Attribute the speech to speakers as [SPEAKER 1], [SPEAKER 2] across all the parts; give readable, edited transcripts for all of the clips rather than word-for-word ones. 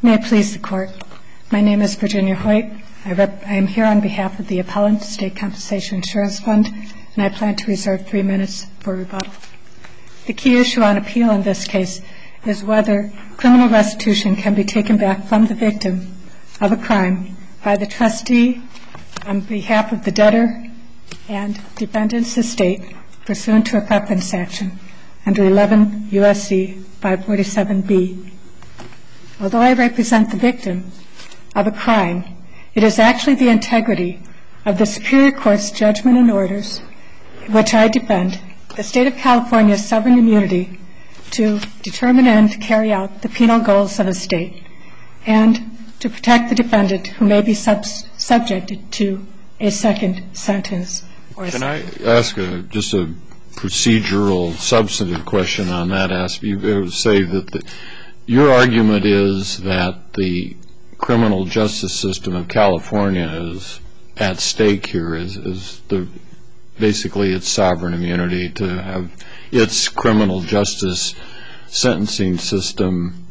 [SPEAKER 1] May it please the Court. My name is Virginia Hoyt. I am here on behalf of the Appellant State Compensation Insurance Fund, and I plan to reserve 3 minutes for rebuttal. The key issue on appeal in this case is whether criminal restitution can be taken back from the victim of a crime by the trustee on behalf of the debtor and defendant's estate pursuant to a preference action under 11 U.S.C. 547B. Although I represent the victim of a crime, it is actually the integrity of the Superior Court's judgment and orders, which I defend, the State of California's sovereign immunity to determine and carry out the penal goals of a state, and to protect the defendant who may be subjected to a second sentence.
[SPEAKER 2] Can I ask just a procedural, substantive question on that aspect? You say that your argument is that the criminal justice system of California is at stake here, is basically its sovereign immunity to have its criminal justice sentencing system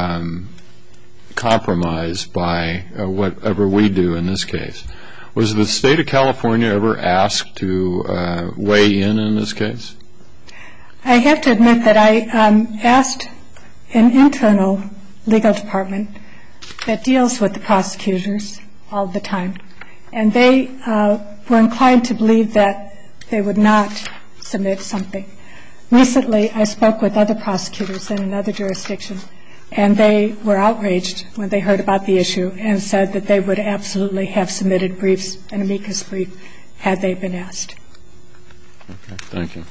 [SPEAKER 2] compromised by whatever we do in this case. Was the State of California ever asked to weigh in this case?
[SPEAKER 1] I have to admit that I asked an internal legal department that deals with the prosecutors all the time, and they were inclined to believe that they would not submit something. Recently, I spoke with other prosecutors in another jurisdiction, and they were outraged when they heard about the issue and said that they would absolutely have submitted briefs, an amicus brief, had they been asked.
[SPEAKER 2] Okay, thank you.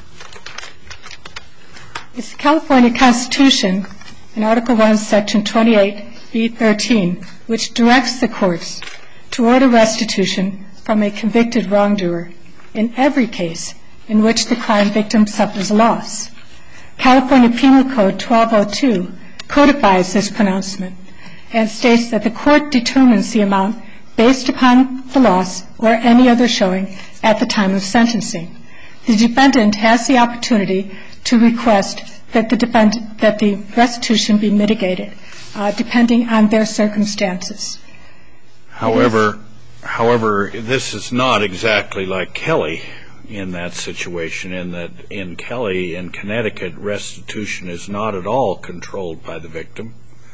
[SPEAKER 1] It's the California Constitution, in Article 1, Section 28B13, which directs the courts to order restitution from a convicted wrongdoer in every case in which the crime victim suffers loss. California Penal Code 1202 codifies this pronouncement and states that the court determines the amount based upon the loss or any other showing at the time of sentencing. The defendant has the opportunity to request that the restitution be mitigated, depending on their circumstances.
[SPEAKER 3] However, this is not exactly like Kelly in that situation, in that in Kelly, in Connecticut, restitution is not at all controlled by the victim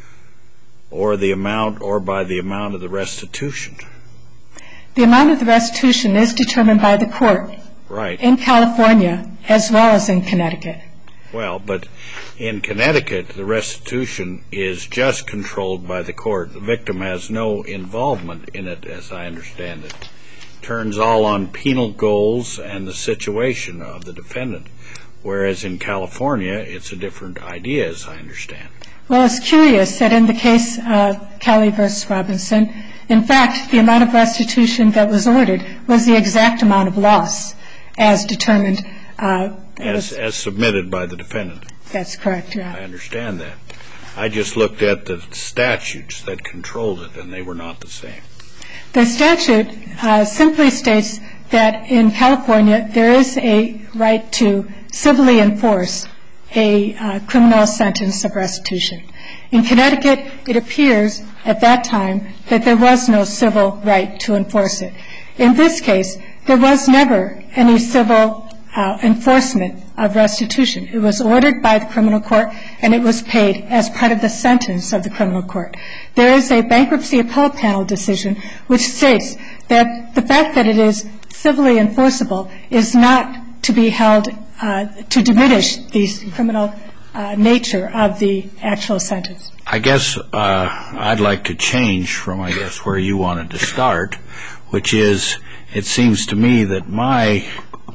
[SPEAKER 3] or the amount or by the amount of the restitution.
[SPEAKER 1] The amount of the restitution is determined by the court.
[SPEAKER 3] Right.
[SPEAKER 1] In California as well as in Connecticut.
[SPEAKER 3] Well, but in Connecticut, the restitution is just controlled by the court. The victim has no involvement in it, as I understand it. Turns all on penal goals and the situation of the defendant, whereas in California, it's a different idea, as I understand.
[SPEAKER 1] Well, it's curious that in the case of Kelly v. Robinson, in fact, the amount of restitution that was ordered was the exact amount of loss as determined.
[SPEAKER 3] As submitted by the defendant.
[SPEAKER 1] That's correct, Your Honor.
[SPEAKER 3] I understand that. I just looked at the statutes that controlled it, and they were not the same.
[SPEAKER 1] The statute simply states that in California there is a right to civilly enforce a criminal sentence of restitution. In Connecticut, it appears at that time that there was no civil right to enforce it. In this case, there was never any civil enforcement of restitution. It was ordered by the criminal court, and it was paid as part of the sentence of the criminal court. There is a bankruptcy appellate panel decision which states that the fact that it is civilly enforceable is not to be held to diminish the criminal nature of the actual sentence.
[SPEAKER 3] I guess I'd like to change from, where you wanted to start, which is, it seems to me that my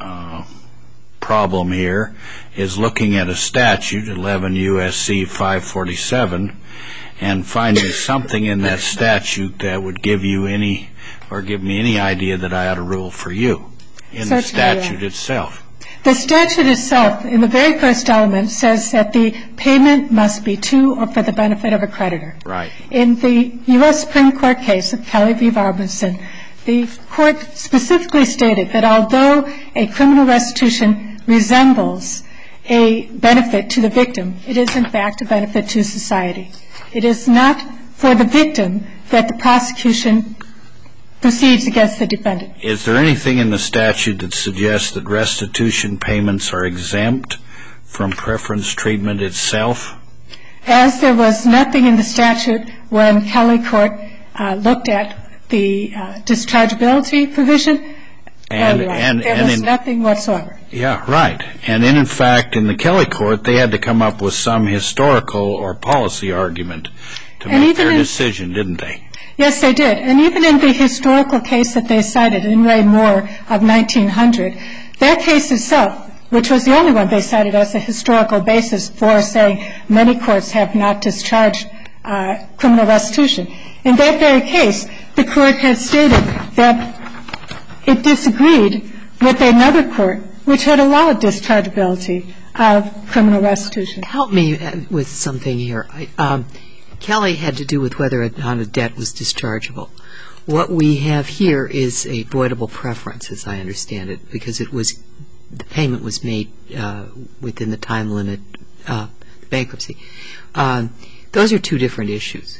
[SPEAKER 3] problem here is looking at a statute, 11 U.S.C. 547, and finding something in that statute that would give you any, or give me any idea that I ought to rule for you in the statute itself.
[SPEAKER 1] The statute itself, in the very first element, says that the payment must be to or for the benefit of a creditor.
[SPEAKER 3] Right.
[SPEAKER 1] In the U.S. Supreme Court case of Kelly v. Robinson, the court specifically stated that although a criminal restitution resembles a benefit to the victim, it is in fact a benefit to society. It is not for the victim that the prosecution proceeds against the defendant.
[SPEAKER 3] Is there anything in the statute that suggests that restitution payments are exempt from preference treatment itself?
[SPEAKER 1] As there was nothing in the statute when Kelly Court looked at the dischargeability provision, there was nothing whatsoever.
[SPEAKER 3] Yeah, right. And in fact, in the Kelly Court, they had to come up with some historical or policy argument to make their decision, didn't they?
[SPEAKER 1] Yes, they did. And even in the historical case that they cited, in Ray Moore of 1900, that case itself, which was the only one they cited as a historical basis for saying many courts have not discharged criminal restitution. In that very case, the court had stated that it disagreed with another court which had allowed dischargeability of criminal restitution.
[SPEAKER 4] Help me with something here. Kelly had to do with whether or not a debt was dischargeable. What we have here is a voidable preference, as I understand it, because the payment was made within the time limit, bankruptcy. Those are two different issues.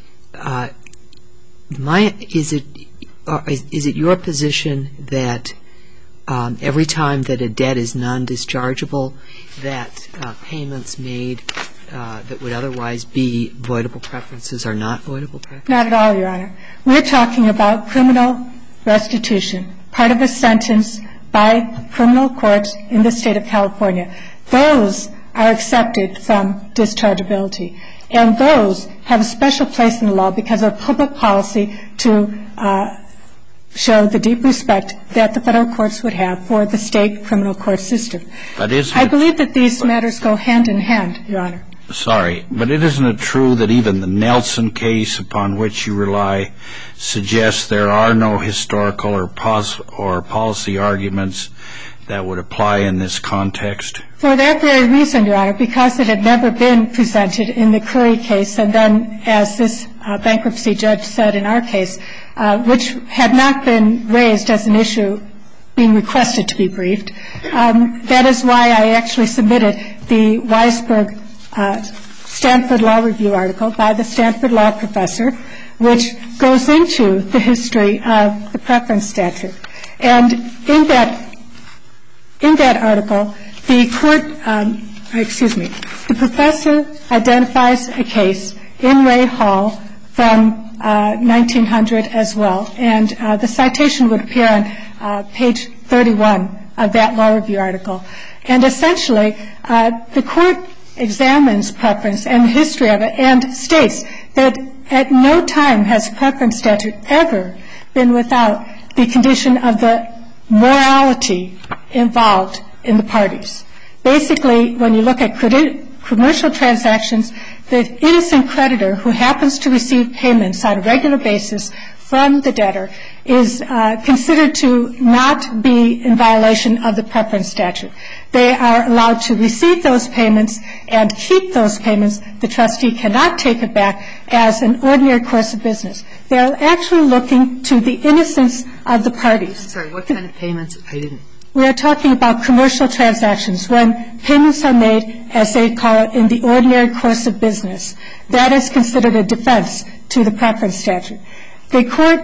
[SPEAKER 4] Is it your position that every time that a debt is non-dischargeable, that payments made that would otherwise be voidable preferences are not voidable preferences?
[SPEAKER 1] Not at all, Your Honor. We're talking about criminal restitution, part of a sentence by criminal courts in the state of California. Those are accepted from dischargeability. And those have a special place in the law because of public policy to show the deep respect that the federal courts would have for the state criminal court system. I believe that these matters go hand in hand, Your Honor.
[SPEAKER 3] Sorry, but isn't it true that even the Nelson case upon which you rely suggests there are no historical or policy arguments that would apply in this context?
[SPEAKER 1] For that very reason, Your Honor, because it had never been presented in the Curry case, and then as this bankruptcy judge said in our case, which had not been raised as an issue being requested to be briefed, that is why I actually submitted the Weisberg Stanford Law Review article by the Stanford Law professor, which goes into the history of the preference statute. And in that article, the professor identifies a case in Ray Hall from 1900 as well. And the citation would appear on page 31 of that Law Review article. And essentially, the court examines preference and the history of it and states that at no time has preference statute ever been without the condition of the morality involved in the parties. Basically, when you look at commercial transactions, the innocent creditor who happens to receive payments on a regular basis from the debtor is considered to not be in violation of the preference statute. They are allowed to receive those payments and keep those payments. The trustee cannot take it back as an ordinary course of business. They are actually looking to the innocence of the parties.
[SPEAKER 4] Sorry, what kind of payments?
[SPEAKER 1] We are talking about commercial transactions. When payments are made, as they call it, in the ordinary course of business, that is considered a defense to the preference statute. The court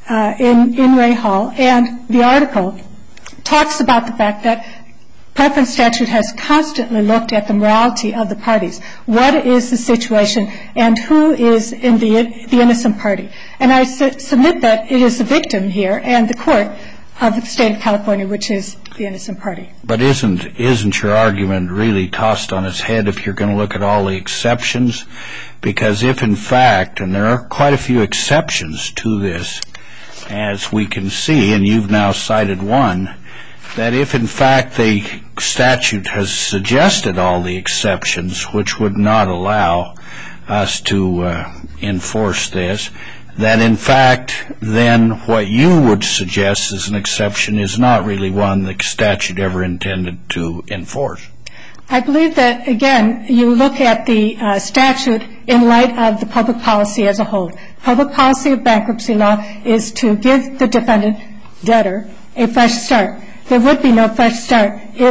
[SPEAKER 1] in Ray Hall and the article talks about the fact that preference statute has constantly looked at the morality of the parties. What is the situation and who is in the innocent party? And I submit that it is the victim here and the court of the state of California, which is the innocent party.
[SPEAKER 3] But isn't your argument really tossed on its head if you're going to look at all the exceptions? Because if in fact, and there are quite a few exceptions to this, as we can see, and you've now cited one, that if in fact the statute has suggested all the exceptions which would not allow us to enforce this, that in fact then what you would suggest as an exception is not really one the statute ever intended to enforce.
[SPEAKER 1] I believe that, again, you look at the statute in light of the public policy as a whole. Public policy of bankruptcy law is to give the defendant, debtor, a fresh start. There would be no fresh start if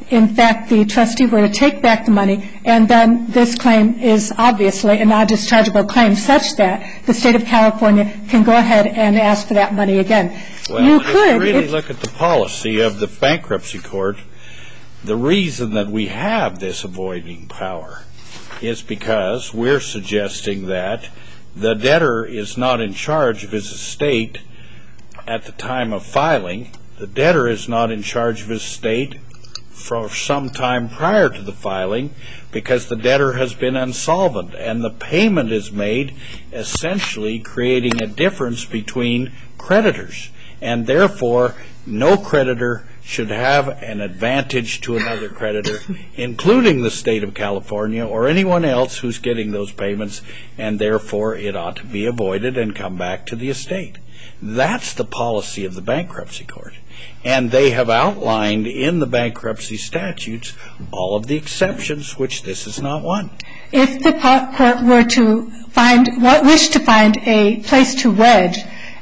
[SPEAKER 1] in fact, the trustee were to take back the money, and then this claim is obviously a non-dischargeable claim such that the State of California can go ahead and ask for that money again.
[SPEAKER 3] Well, if you really look at the policy of the bankruptcy court, the reason that we have this avoiding power is because we're suggesting that the debtor is not in charge of his estate at the time of filing. The debtor is not in charge of his estate for some time prior to the filing because the debtor has been insolvent, and the payment is made essentially creating a difference between creditors, and therefore no creditor should have an advantage to another creditor, including the State of California or anyone else who's getting those payments, and therefore it ought to be avoided and come back to the estate. That's the policy of the bankruptcy court. And they have outlined in the bankruptcy statutes all of the exceptions, which this is not one.
[SPEAKER 1] If the court were to wish to find a place to wedge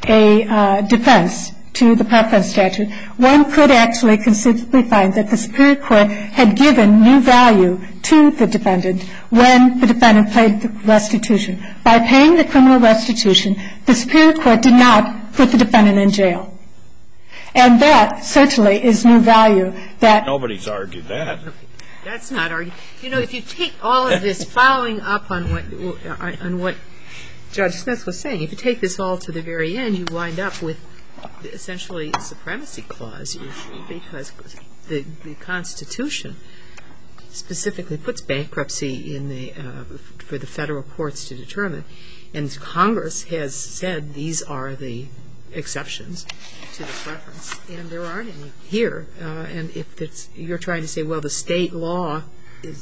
[SPEAKER 1] a defense to the preference statute, one could actually conceivably find that the Superior Court had given new value to the defendant when the defendant paid the restitution. By paying the criminal restitution, the Superior Court did not put the defendant in jail. And that certainly is new value that...
[SPEAKER 3] Nobody's argued that.
[SPEAKER 4] That's not argued. You know, if you take all of this, following up on what Judge Smith was saying, if you take this all to the very end, you wind up with essentially a supremacy clause issue, because the Constitution specifically puts bankruptcy in for the federal courts to determine, and Congress has said these are the exceptions to the preference, and there aren't any here. And if you're trying to say, well, the state law is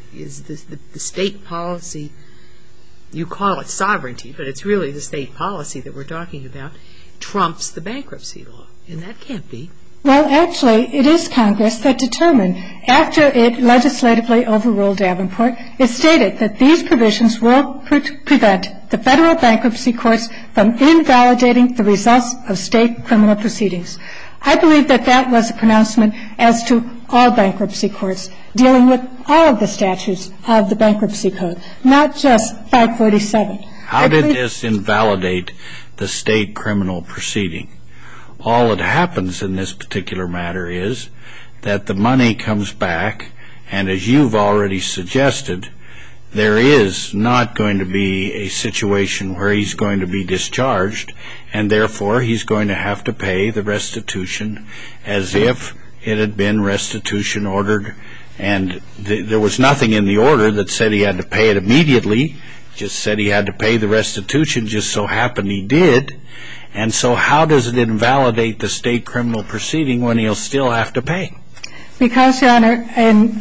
[SPEAKER 4] the state policy, you call it sovereignty, but it's really the state policy that we're talking about, trumps the bankruptcy law, and that can't be.
[SPEAKER 1] Well, actually, it is Congress that determined, after it legislatively overruled Davenport, it stated that these provisions will prevent the federal bankruptcy courts from invalidating the results of state criminal proceedings. I believe that that was a pronouncement as to all bankruptcy courts, dealing with all of the statutes of the Bankruptcy Code, not just 547.
[SPEAKER 3] How did this invalidate the state criminal proceeding? All that happens in this particular matter is that the money comes back, and as you've already suggested, there is not going to be a situation where he's going to be discharged, and therefore he's going to have to pay the restitution as if it had been restitution ordered, and there was nothing in the order that said he had to pay it immediately, just said he had to pay the restitution, just so happened he did. And so how does it invalidate the state criminal proceeding when he'll still have to pay?
[SPEAKER 1] Because, Your Honor, in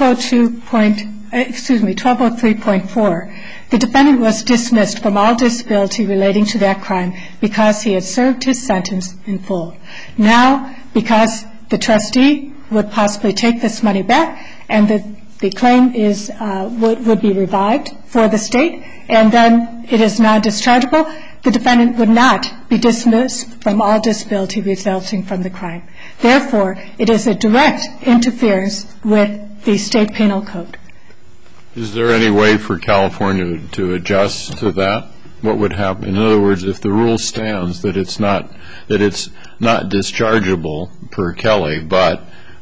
[SPEAKER 1] 1203.4, the defendant was dismissed from all disability relating to that crime because he had served his sentence in full. Now, because the trustee would possibly take this money back and the claim is would be revived for the state, and then it is non-dischargeable, the defendant would not be dismissed from all disability resulting from the crime. Therefore, it is a direct interference with the state penal code.
[SPEAKER 2] Is there any way for California to adjust to that? What would happen? In other words, if the rule stands that it's not dischargeable per Kelly, but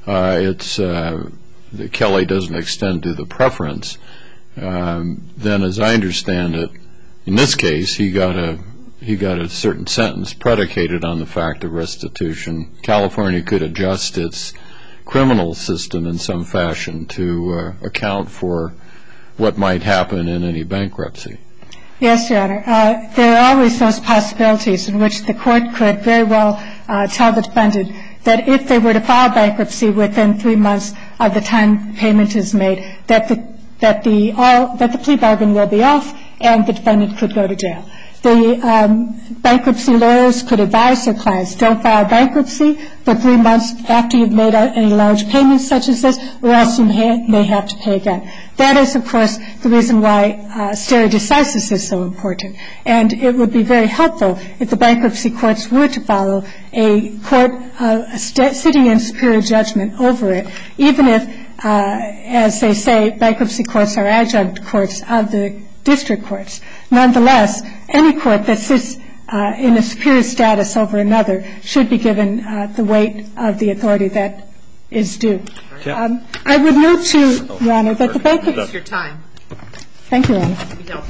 [SPEAKER 2] Kelly doesn't extend to the preference, then as I understand it, in this case, he got a certain sentence predicated on the fact of restitution. California could adjust its criminal system in some fashion to account for what might happen in any bankruptcy.
[SPEAKER 1] Yes, Your Honor. There are always those possibilities in which the court could very well tell the defendant that if they were to file bankruptcy within 3 months of the time payment is made, that the plea bargain will be off and the defendant could go to jail. The bankruptcy lawyers could advise their clients, don't file bankruptcy for 3 months after you've made any large payments such as this, or else you may have to pay again. That is, of course, the reason why stare decisis is so important. And it would be very helpful if the bankruptcy courts were to follow a court sitting in superior judgment over it, even if, as they say, bankruptcy courts are adjunct courts of the district courts. Nonetheless, any court that sits in a superior status over another should be given the weight of the authority that is due. I would note, too, Your Honor, that the bankruptcy...
[SPEAKER 4] That's your time.
[SPEAKER 1] Thank you, Your Honor.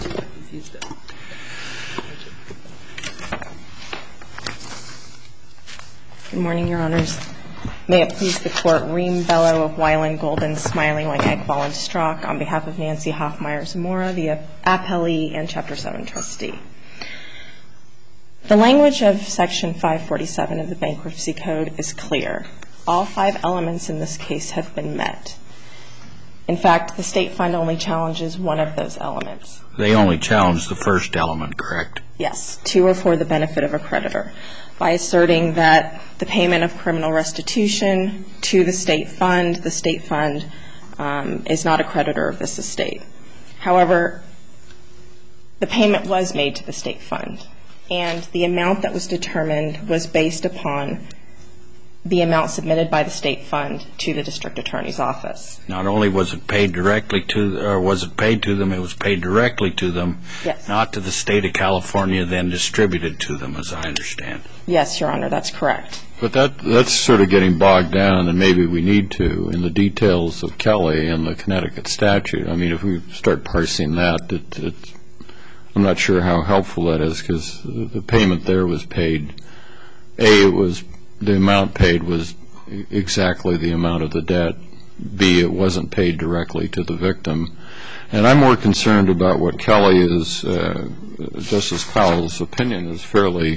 [SPEAKER 5] Good morning, Your Honors. May it please the Court, Reem Bellow of Weiland Golden, Smiling like Eggfall and Strzok, on behalf of Nancy Hoffmeyer-Zamora, the appellee and Chapter 7 trustee. The language of Section 547 of the Bankruptcy Code is clear. All 5 elements in this case have been met. In fact, the State Fund only challenges one of those elements.
[SPEAKER 3] They only challenge the first element, correct?
[SPEAKER 5] Yes, 2 are for the benefit of a creditor, by asserting that the payment of criminal restitution to the State Fund is not a creditor of this estate. However, the payment was made to the State Fund, and the amount that was determined was based upon the amount submitted by the State Fund to the District Attorney's Office.
[SPEAKER 3] Not only was it paid directly to, or was it paid to them, it was paid directly to them,
[SPEAKER 5] yes,
[SPEAKER 3] not to the State of California, then distributed to them, as I understand.
[SPEAKER 5] Yes, Your Honor, that's correct.
[SPEAKER 2] But that's sort of getting bogged down, and maybe we need to, in the details of Kelly and the Connecticut statute. I mean, if we start parsing that, I'm not sure how helpful that is, because the payment there was paid. The amount paid was exactly the amount of the debt. B, it wasn't paid directly to the victim. And I'm more concerned about what Kelly is, Justice Powell's opinion is fairly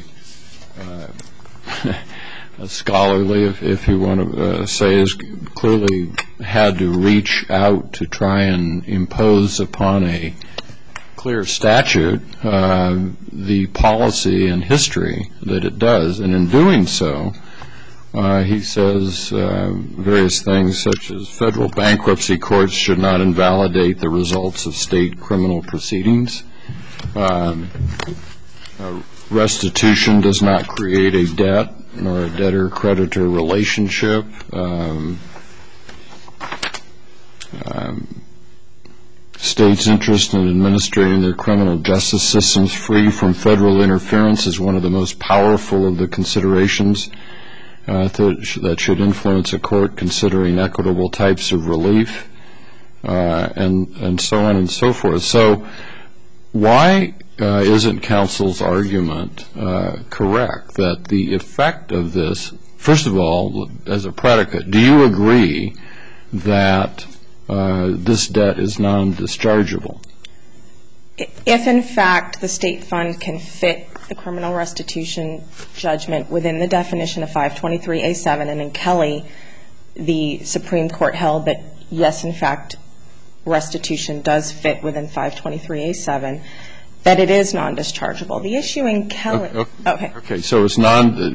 [SPEAKER 2] scholarly, if you want to say, is clearly had to reach out to try and impose upon a clear statute the policy and history that it does. And in doing so, he says various things such as federal bankruptcy courts should not invalidate the results of state criminal proceedings. Restitution does not create a debt nor a debtor-creditor relationship. States' interest in administrating their criminal justice systems free from federal interference is one of the most powerful of the considerations that should influence a court considering equitable types of relief, and so on and so forth. So why isn't counsel's argument correct that the effect of this, first of all, as a predicate, do you agree that this debt is non-dischargeable?
[SPEAKER 5] If, in fact, the State Fund can fit the criminal restitution judgment within the definition of 523A7, and in Kelly, the Supreme Court held that, yes, in fact, restitution does fit within 523A7, that it is non-dischargeable. The issue in Kelly...
[SPEAKER 2] Okay, so it's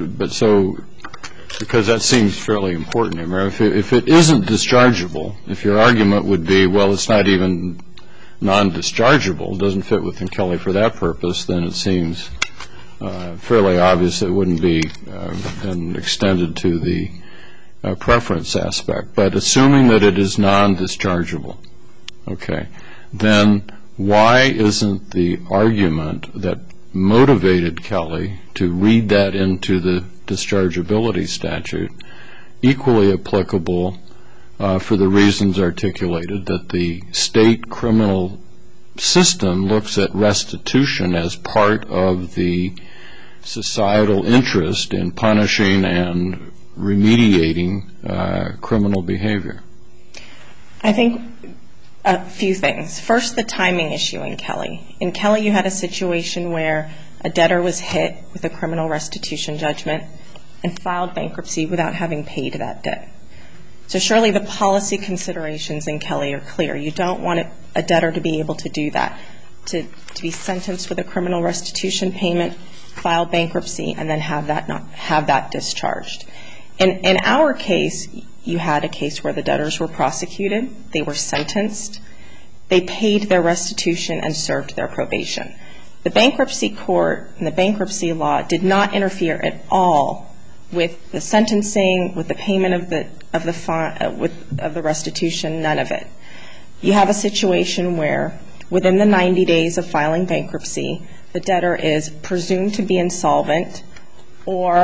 [SPEAKER 2] because that seems fairly important. If it isn't dischargeable, if your argument would be, well, it's not even non-dischargeable, doesn't fit within Kelly for that purpose, then it seems fairly obvious it wouldn't be extended to the preference aspect. But assuming that it is non-dischargeable, okay, then why isn't the argument that motivated Kelly to read that into the dischargeability statute equally applicable for the reasons articulated, that the state criminal system looks at restitution as part of the societal interest in punishing and remediating criminal behavior?
[SPEAKER 5] I think a few things. First, the timing issue in Kelly. In Kelly, you had a situation where a debtor was hit with a criminal restitution judgment and filed bankruptcy without having paid that debt. So surely the policy considerations in Kelly are clear. You don't want a debtor to be able to do that. to be sentenced with a criminal restitution payment, file bankruptcy, and then have that discharged. In our case, you had a case where the debtors were prosecuted, they were sentenced, they paid their restitution and served their probation. The bankruptcy court and the bankruptcy law did not interfere at all with the sentencing, with the payment of the restitution, none of it. You have a situation where within the 90 days of filing bankruptcy, the debtor is presumed to be insolvent, or,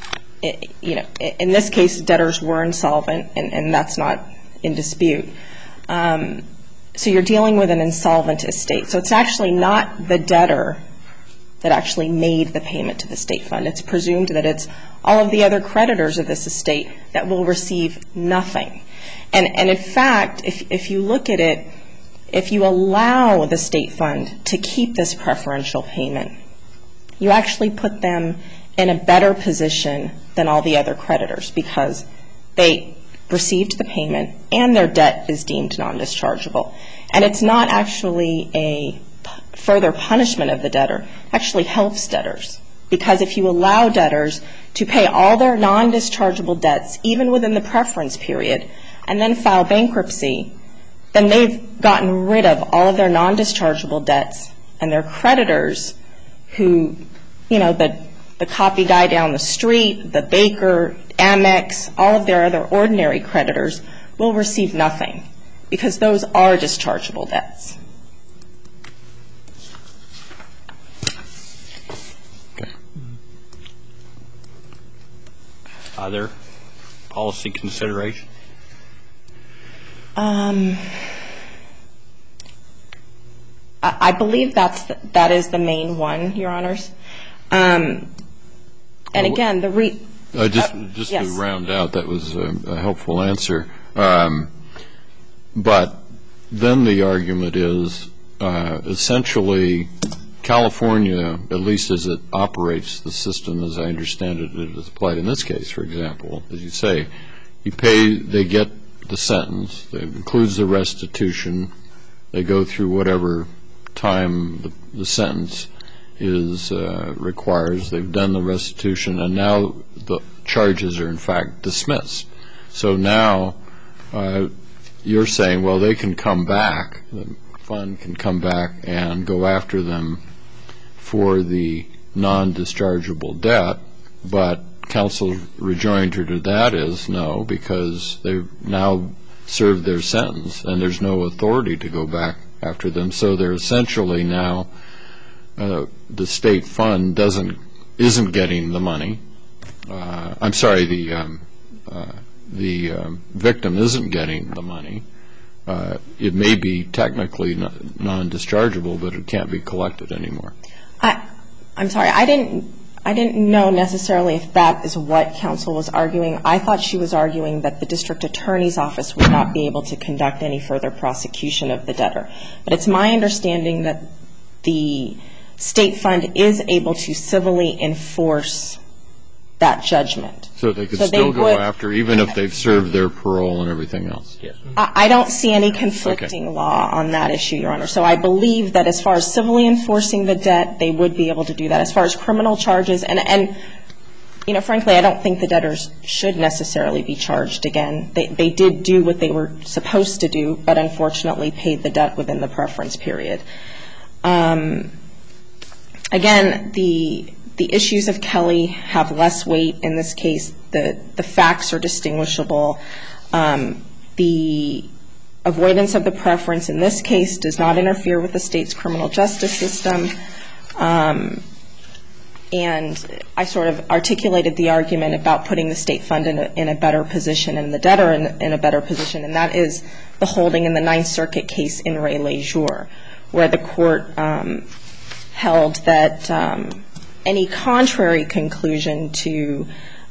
[SPEAKER 5] in this case, debtors were insolvent, and that's not in dispute. So you're dealing with an insolvent estate. So it's actually not the debtor that actually made the payment to the state fund. It's presumed that it's all of the other creditors of this estate that will receive nothing. And in fact, if you look at it, if you allow the state fund to keep this preferential payment, you actually put them in a better position than all the other creditors, because they received the payment and their debt is deemed non-dischargeable. And it's not actually a further punishment of the debtor. It actually helps debtors, because if you allow debtors to pay all their non-dischargeable debts, even within the preference period, and then file bankruptcy, then they've gotten rid of all of their non-dischargeable debts, and their creditors who, the copy guy down the street, the baker, Amex, all of their other ordinary creditors will receive nothing, because those are dischargeable debts.
[SPEAKER 3] Okay. Other policy consideration?
[SPEAKER 5] I believe that is the main one, Your Honors. And again,
[SPEAKER 2] just
[SPEAKER 5] yes.
[SPEAKER 2] to round out, that was a helpful answer. But then the argument is essentially California, at least as it operates the system, as I understand it, it is applied in this case, for example, as you say, they get the sentence, that includes the restitution, they go through whatever time the sentence requires, they've done the restitution, and now the charges are in fact dismissed. So now you're saying, well, they can come back, the fund can come back and go after them for the non-dischargeable debt, but counsel's rejoinder to that is no, because they've now served their sentence and there's no authority to go back after them. So they're essentially now, the state fund isn't getting the money. I'm sorry, the victim isn't getting the money. It may be technically non-dischargeable, but it can't be collected anymore.
[SPEAKER 5] I'm sorry, I didn't know necessarily if that is what counsel was arguing. I thought she was arguing that the district attorney's office would not be able to conduct any further prosecution of the debtor. But it's my understanding that the state fund is able to civilly enforce that judgment.
[SPEAKER 2] So they could still go after, even if they've served their parole and everything else?
[SPEAKER 3] Yes.
[SPEAKER 5] I don't see any conflicting law on that issue, Your Honor. So I believe that as far as civilly enforcing the debt, they would be able to do that. As far as criminal charges, and frankly, I don't think the debtors should necessarily be charged again. They did do what they were supposed to do, but unfortunately paid the debt within the preference period. Again, the issues of Kelly have less weight in this case. The facts are distinguishable. The avoidance of the preference in this case does not interfere with the state's criminal justice system. And I sort of articulated the argument about putting the state fund in a better position and the debtor in a better position, and that is the holding in the Ninth Circuit case in Ray Lejour, where the court held that any contrary conclusion to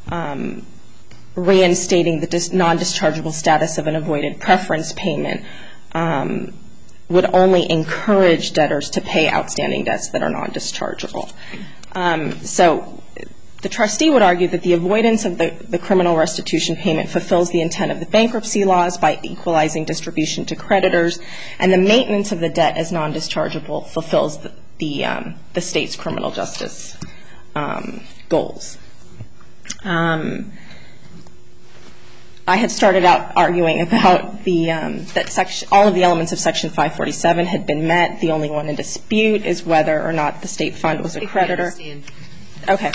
[SPEAKER 5] reinstating the non-dischargeable status of an avoided preference payment would only encourage debtors to pay outstanding debts that are non-dischargeable. So the trustee would argue that the avoidance of the criminal restitution payment fulfills the intent of the bankruptcy laws by equalizing distribution to creditors, and the maintenance of the debt as non-dischargeable fulfills the state's criminal justice goals. I had started out arguing about that all of the elements of Section 547 had been met. The only one in dispute is whether or not the state fund was a creditor. Okay.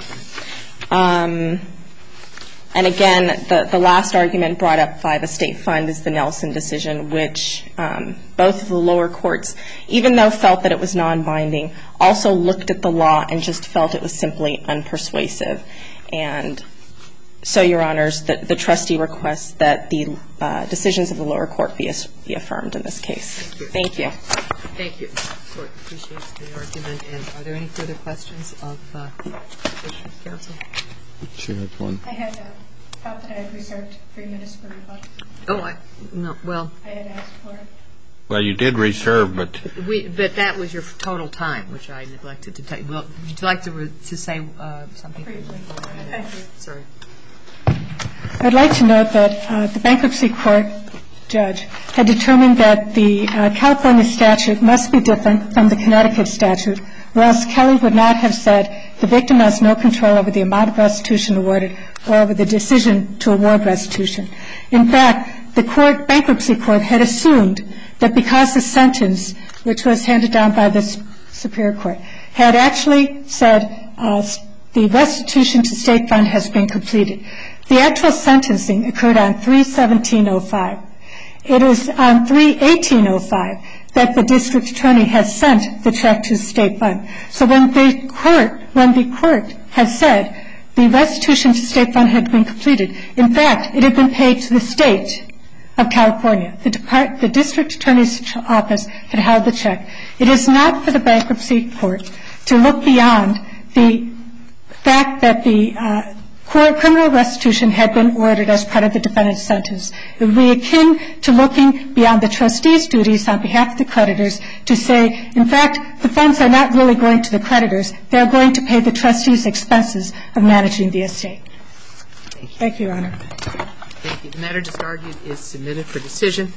[SPEAKER 5] And again, the last argument brought up by the state fund is the Nelson decision, which both of the lower courts, even though felt that it was non-binding, also looked at the law and just felt it was simply unpersuasive. And so, Your Honors, the trustee requests that the decisions of the lower court be affirmed in this case. Thank you.
[SPEAKER 4] Thank you. The court appreciates the argument. And are there any further questions of Petitioner's counsel?
[SPEAKER 2] She has one.
[SPEAKER 1] I had thought that I had reserved 3 minutes for rebuttal.
[SPEAKER 4] Oh, no, well.
[SPEAKER 1] I had asked for it.
[SPEAKER 3] Well, you did reserve, but
[SPEAKER 4] that was your total time, which I neglected to tell you. Well, would you like to say something?
[SPEAKER 1] Briefly. Thank you.
[SPEAKER 4] Sorry.
[SPEAKER 1] I'd like to note that the bankruptcy court judge had determined that the California statute must be different from the Connecticut statute, or else Kelly would not have said the victim has no control over the amount of restitution awarded or over the decision to award restitution. In fact, the bankruptcy court had assumed that because the sentence, which was handed down by the Superior Court, had actually said the restitution to state fund has been completed. The actual sentencing occurred on 3/17/05. It is on 3/18/05 that the district attorney has sent the check to state fund. So when the court had said the restitution to state fund had been completed, in fact, it had been paid to the state of California. The district attorney's office had held the check. It is not for the bankruptcy court to look beyond the fact that the criminal restitution had been ordered as part of the defendant's sentence. It would be akin to looking beyond the trustee's duties on behalf of the creditors to say, in fact, the funds are not really going to the creditors. They are going to pay the trustee's expenses of managing the estate. Thank you, Your Honor.
[SPEAKER 4] Thank you. The matter just argued is submitted for decision.